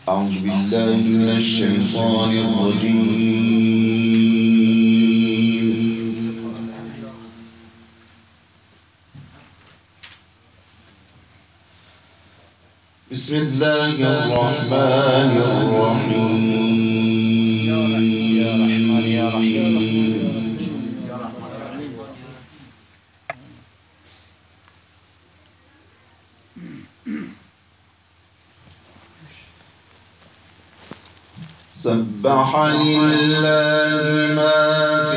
أعوذ بالله من الشيطان الرجيم. بسم الله الرحمن الرحيم. يا رحمن يا رحيم. سبح لله ما في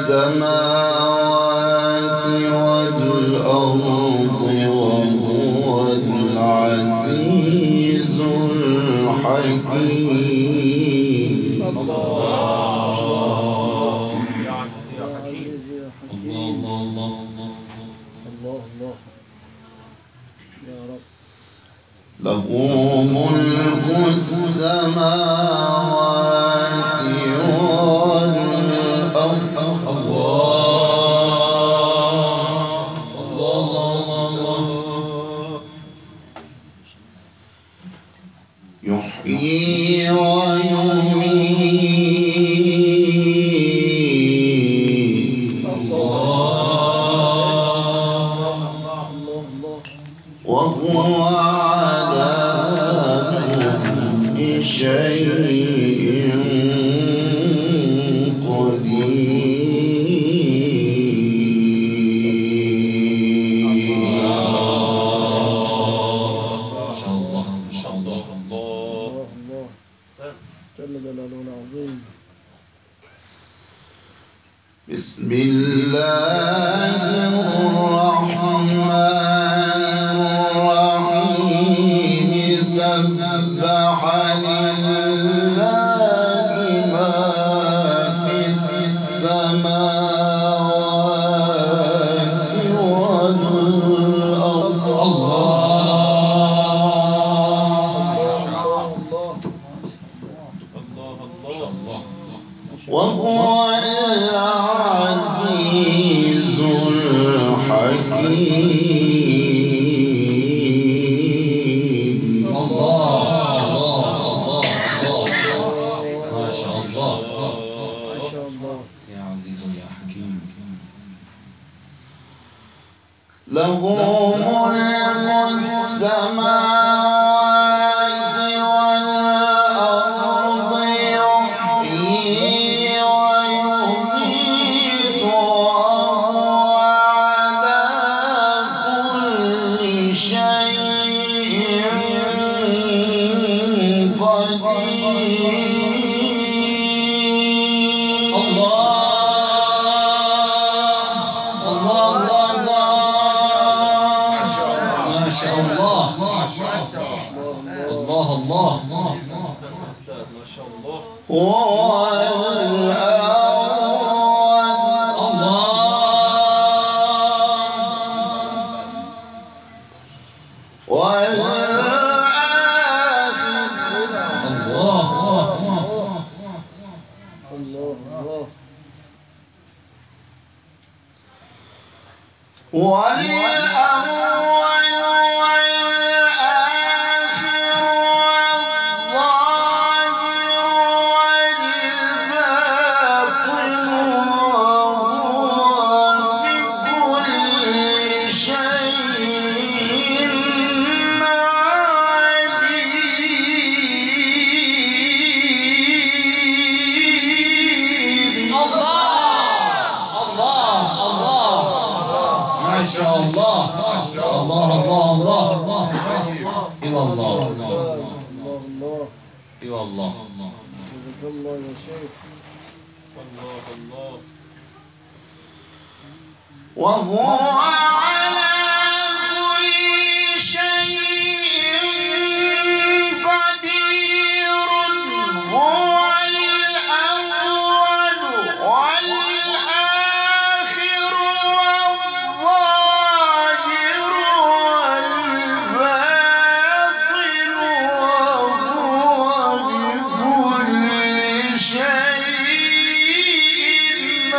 السماوات والأرض وهو العزيز الحكيم. الله يا عزيز يا حكيم. الله يا رب. له ملك السماوات والأرض. الله يحيي ويميت وهو على كل شيء بسم الله الرحمن الرحيم. سبح لله ما في السماوات والأرض. وهو العزيز الحكيم. ما شاء الله يا عزيز يا حكيم. له ملك السماوات والأرض يحيي ويميت وهو على كل شيء قدير. ما شاء الله. الله ما شاء الله. هو الأول والآخر والآخر والظاهر والباطن وهو بكل شيء عليم. ما شاء الله. الله إلى الله. إلى الله. الله وهو على كل شيء قدير. هو الأول والآخر والظاهر والباطن وهو بكل شيء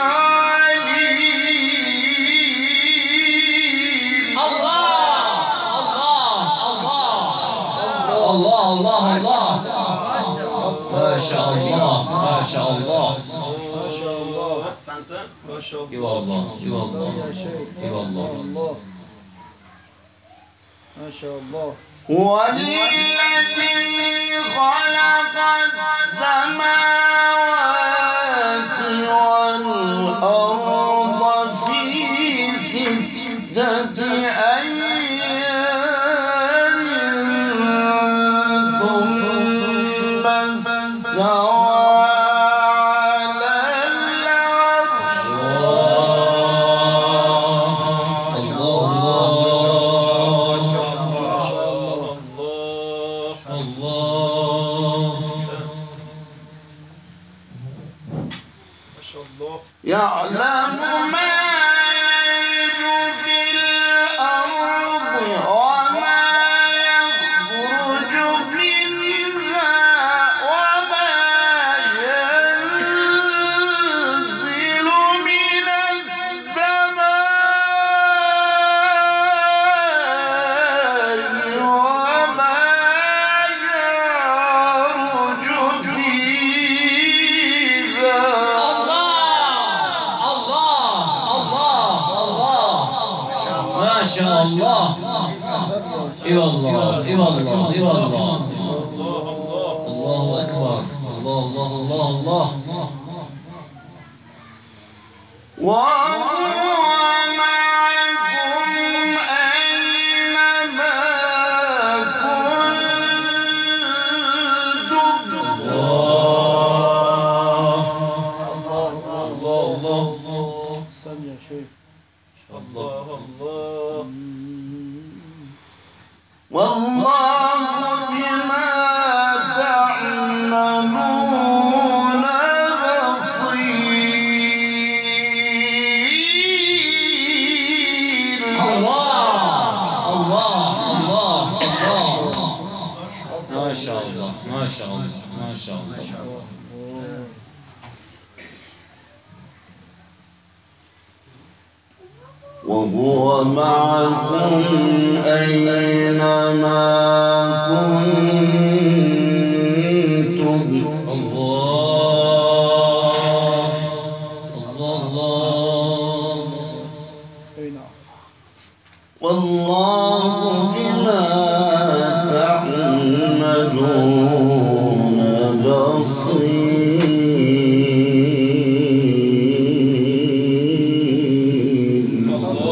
عليم. الله شاء الله ما شاء الله ما شاء الله أحسنت ما شاء اي الله والله اي يا والله شيخ اي والله الله ما شاء الله والذي خلق السماوات والأرض في 6 أيام ثم استوى على العرش يعلم ما يلج في الأرض وما يخرج منها وما ينزل من السماء وما يعرج فيها ما شاء الله اي والله اي والله اي والله الله اكبر الله الله الله الله وهو معكم أينما كنتم الله سم يا شيخ الله الله والله بما تعملون بصير الله ما شاء الله ما شاء الله ما شاء الله وهو معكم أينما كنتم الله الله والله بما تعملون بصير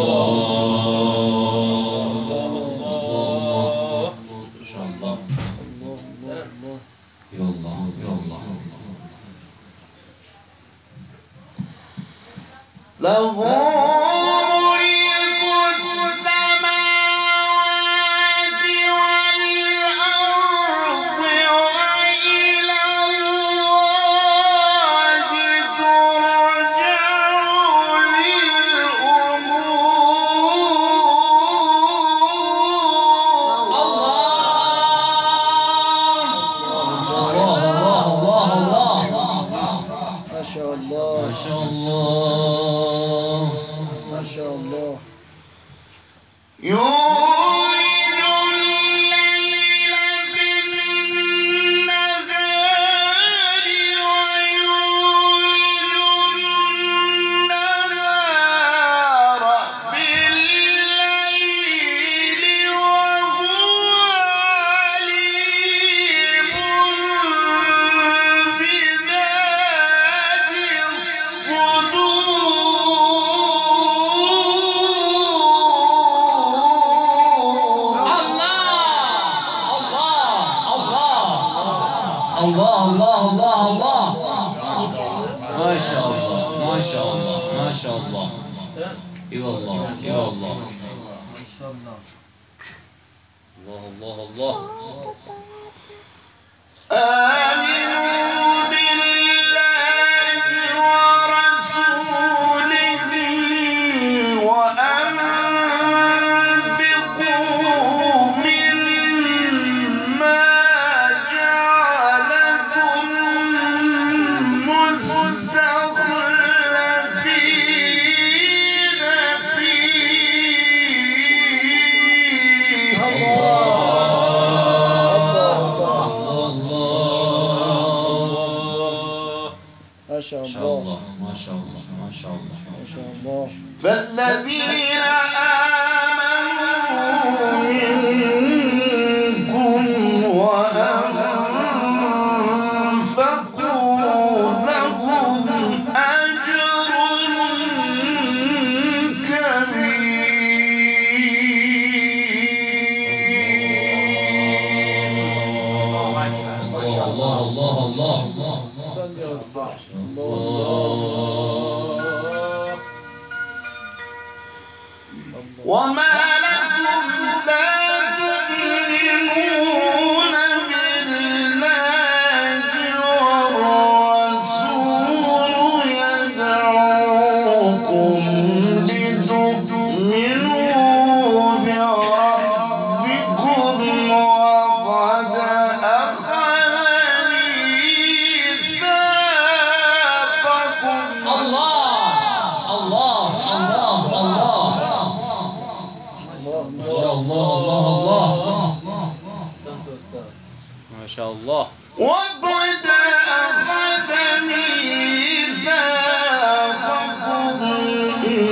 له ملك السماوات والأرض وإلى الله ترجع ما شاء الله ما شاء الله ما شاء الله يولج الليل في النهار ويولج النهار في الليل وهو عليم بذات الصدور الله ما شاء الله ما شاء الله ما شاء الله اي والله اي والله الله الله آمنوا بالله ورسوله وأنفقوا مما جعلكم مستخلفين فيه فالذين آمنوا منكم وأنفقوا لهم أجر كبير. الله الله الله وما لكم لا تؤمنون بالله والرسول يدعوكم لتؤمنوا بربكم وقد أخذ ميثاقكم. الله الله الله الله ما شاء الله الله الله ما شاء الله. وقد أخذ ميثاقكم إن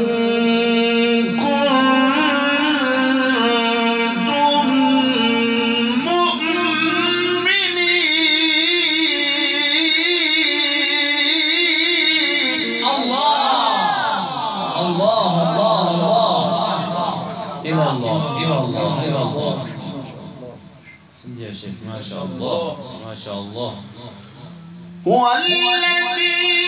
كنتم مؤمنين. الله الله الله الله إلى الله إلى الله إلى الله. يا شيخ ما شاء الله ما شاء الله. هو الذي